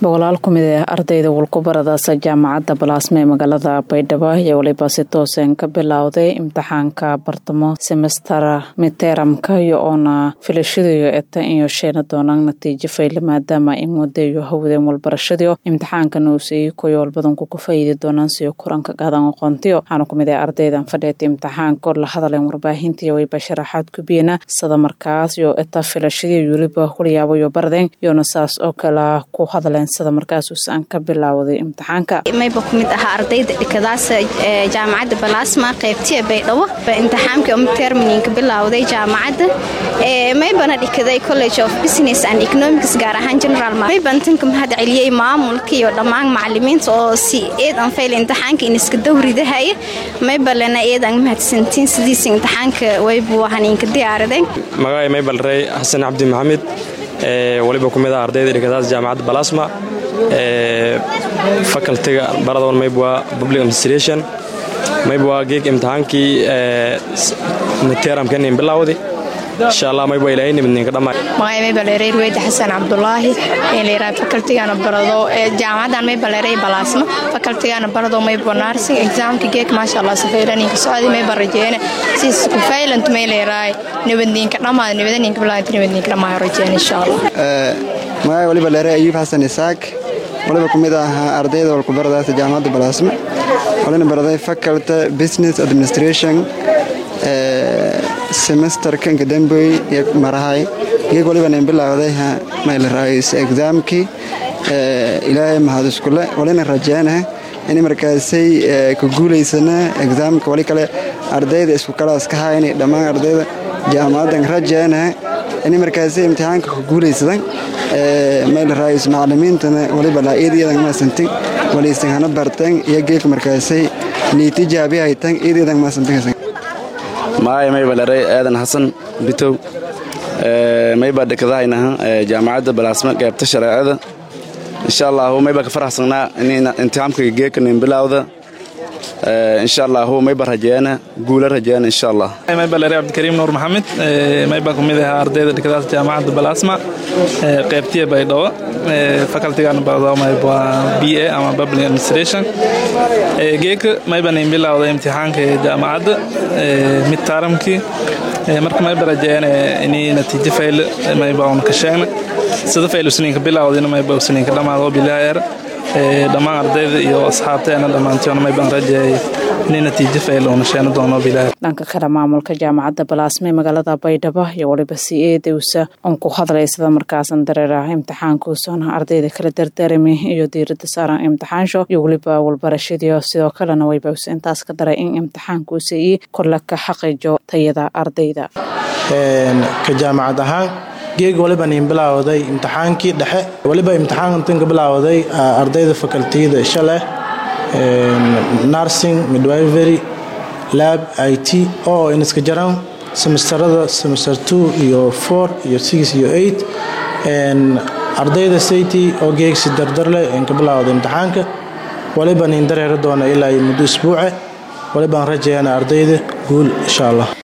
boqolaal kumid ardayda walkubaradaasa jaamacadda Balaasma ee magaalada Baydhabo ayaa waliba si toos ah ka bilowday imtixaanka bartamo semester midtermka iyo filashadiyo iyo sheena doonaan natiijo fayl maadaama ay mudayo hawdeen walbarashadiyo imtixaankan uu si koyol badan ku faa'iido doonaan si koranka qaadan aqoontiyo waxaana kumid ardaydan fadhiyay imtixaanka la hadleen warbaahintii way basharaxaad ku biyana sida markaas iyo filashadiyo waliba kuliyaabo iyo bardeen iyo nasaas oo kala ku hadleen sida markaas uu san ka bilowday imtixaanka mayba kumid aha ardayda dhikadaas jaamacadda Balaasma qaybtii Baydhabo imtixaanka midterminka bilowday jaamacadda maybana dhikaday College of Business and Economics gaar ahaan General mayban tanka mahad celiyay maamulka iyo dhammaan macallimiinta oo si eedan fayl imtixaanka in iska dawridahay maybalana eedan mahadsantiin sidii imtixaanka way buuxan in ka diyaaraday magacay maybal Ray Xasan Cabdi Maxamed waliba kumid ardayda dhigataas jaamacadda Balaasma faculty-ga baradoon mayba public administration mayba geek imtixaankii midtermkan in bilowday insha Allah mayba ilaahay midneen ka dhamaay magacay mayba Ray Ruweyd Xasan Cabdullaahi leeyahay faculty-gana barado jaamacadan mayba Ray Balaasma faculty-gana barado mayba nursing exam-ki geek maasha Allah safiirani ka socday mayba rajeena si ku failant leeyahay nabadinka dhamaad nabadinka bilaad nabadinka dhamaay rajeena insha Allah magacay waliba Ray Ayub Xasan Isaaq waliba kumid ah ardayda walkubaradaas jaamacadda Balaasma walina baraday faculty business administration semester kan kadambay marahay geeg waliba in bilowday meel raayis exam-ki ilaahay mahad isku leh walina rajeena in markaasay ku guuleysana exam-ka wali kale ardayda isku kalaas ka hayeen dhamaan ardayda jaamacadda rajeena in markaasay imtixaanka ku guuleysadaan meel raayis macallimiintana waliba la eedayadan ma santin waliisan hana bartan iyo geeg markaasay natiijaabi ay tan eedayadan ma santin maay mayba Ray Aadan Xasan Bitow mayba dhikadayna jaamacadda Balaasma qaybta sharaacada insha Allah mayba ka faraxsanaa in imtixaanka geekan bilowda insha Allah mayba rajeena guul rajeena insha Allah mayba Ray Abdulkariim Nuur Maxamed mayba kumid ah ardayda dhikadaas jaamacadda Balaasma qaybtii Baydhabo faculty-gana barado mayba BA ama public administration geek mayba in bilowda imtixaanka jaamacadda midtermki marka mayba rajeena in natiijo fayl mayba ka sheegna sida fayl usniinka bilowdina mayba usniinka dhamaado bilaayar dhamaan ardayda iyo asxaabteena dhamaantoona mayba rajeey in natiijo fayl oo sheena doono bilaayar dhanka kale maamulka jaamacadda Balaasma ee magaalada Baydhabo iyo waliba CA-dawsa on ku hadlay sida markaas dareeraha imtixaanka soo ardayda kala dardaarmay iyo diirada saaran imtixaansho iyo waliba walbarashadiyo sidoo kalena way intaas ka daray in imtixaanku si kala ka xaqiijo tayada ardayda ka jaamacad ahaan geeg waliba in bilowday imtixaankii dhexe waliba imtixaankan ka bilowday ardayda faculty-da shalay nursing midwifery lab IT oo in iska jiraan semesterada semester 2 iyo 4 iyo 6 iyo 8 ardayda city oo geeg si dardar leh in ka bilowday imtixaanka waliba in dareero doona ilaa muddo usbuuc waliba rajeeyana ardayda guul insha Allah